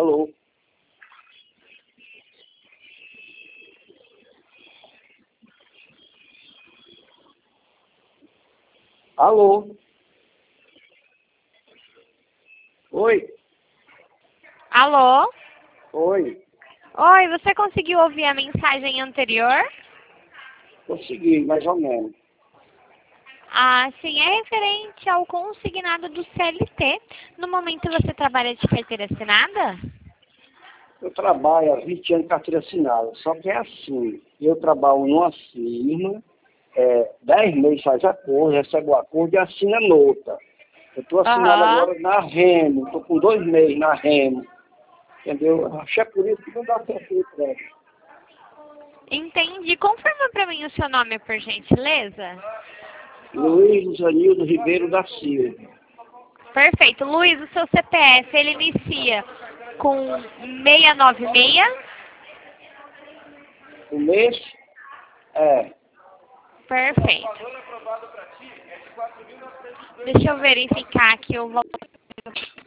Alô? Alô? Oi? Alô? Oi? Oi, você conseguiu ouvir a mensagem anterior? Consegui, mais ou menos. Ah, sim, é referente ao consignado do CLT. No momento você trabalha de carteira assinada? Eu trabalho há 20 anos em carteira assinada, só que é assim, eu trabalho numa firma, 10 meses faz acordo, recebo o acordo e assina nota. Eu estou assinado Aham. agora na Remo, estou com 2 meses na Remo, entendeu? Acho que é por isso que não dá certo o crédito. Entendi. Confirma para mim o seu nome, por gentileza. Luiz Anildo Ribeiro da Silva. Perfeito. Luiz, o seu CPF, ele inicia com 696? O mês é Perfeito. Deixa eu verificar aqui o valor.